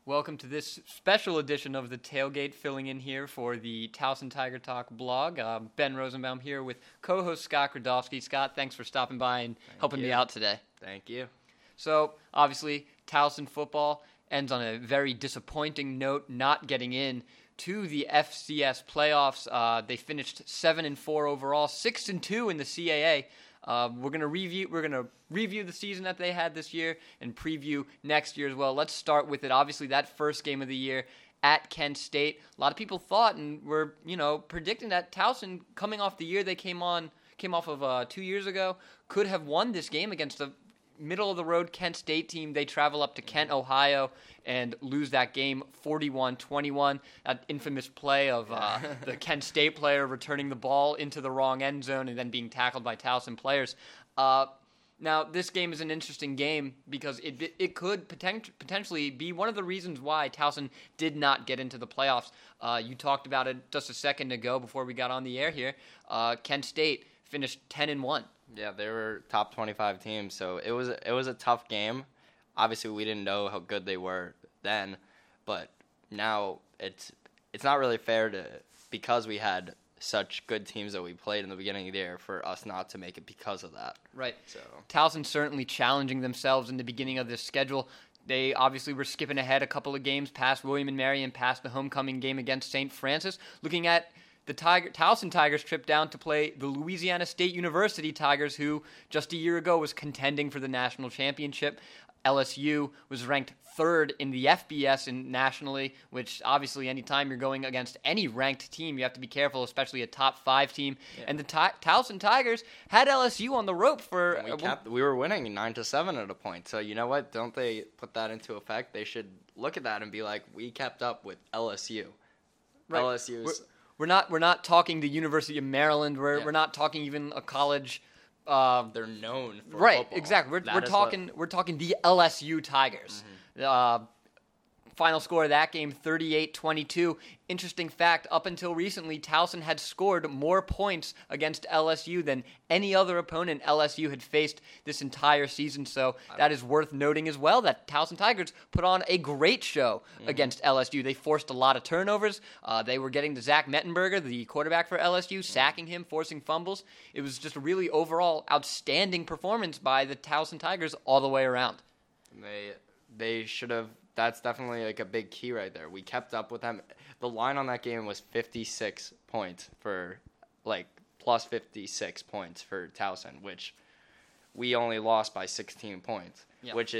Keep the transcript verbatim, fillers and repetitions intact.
Welcome to this special edition of the Tailgate, filling in here for the Towson Tiger Talk blog. Uh, Ben Rosenbaum here with co-host Scott Gradovsky. Scott, thanks for stopping by and Thank helping you. me out today. Thank you. So, obviously, Towson football ends on a very disappointing note, not getting in to the F C S playoffs. Uh, they finished seven and four overall, six and two in the C A A. Uh, we're gonna review. We're gonna review the season that they had this year and preview next year as well. Let's start with it. Obviously, that first game of the year at Kent State. A lot of people thought and were, you know, predicting that Towson, coming off the year they came on, came off of uh, two years ago, could have won this game against a middle of the road Kent State team. They travel up to Kent, Ohio, and lose that game forty-one twenty-one. That infamous play of uh, the Kent State player returning the ball into the wrong end zone and then being tackled by Towson players. Uh, now, this game is an interesting game because it it could potent- potentially be one of the reasons why Towson did not get into the playoffs. Uh, you talked about it just a second ago before we got on the air here. Uh, Kent State finished ten and one. Yeah, they were top twenty-five teams, so it was it was a tough game. Obviously, we didn't know how good they were then, but now it's it's not really fair to, because we had such good teams that we played in the beginning of the year, for us not to make it because of that. Right. So Towson certainly challenging themselves in the beginning of this schedule. They obviously were skipping ahead a couple of games past William and Mary and past the homecoming game against Saint Francis. Looking at the Tiger, Towson Tigers trip down to play the Louisiana State University Tigers, who just a year ago was contending for the national championship. L S U was ranked third in the F B S and nationally, which obviously anytime you're going against any ranked team, you have to be careful, especially a top five team. Yeah. And the T- Towson Tigers had L S U on the rope for... We, kept, we were winning nine to seven at a point. So you know what? Don't they put that into effect? They should look at that and be like, we kept up with L S U. Right. L S U's... We're, we're not we're not talking the University of Maryland. We're yeah. we're not talking even a college... Uh, They're known for right, football. exactly. We're, That we're is talking what... we're talking the L S U Tigers. Mm-hmm. Uh, final score of that game, thirty-eight twenty-two. Interesting fact, up until recently, Towson had scored more points against L S U than any other opponent L S U had faced this entire season. So that is worth noting as well, that Towson Tigers put on a great show mm-hmm. against L S U. They forced a lot of turnovers. Uh, they were getting to Zach Mettenberger, the quarterback for L S U, sacking him, forcing fumbles. It was just a really overall outstanding performance by the Towson Tigers all the way around. They they should have. That's definitely like a big key right there. We kept up with them. The line on that game was fifty-six points for, like, plus fifty-six points for Towson, which we only lost by sixteen points, yeah. which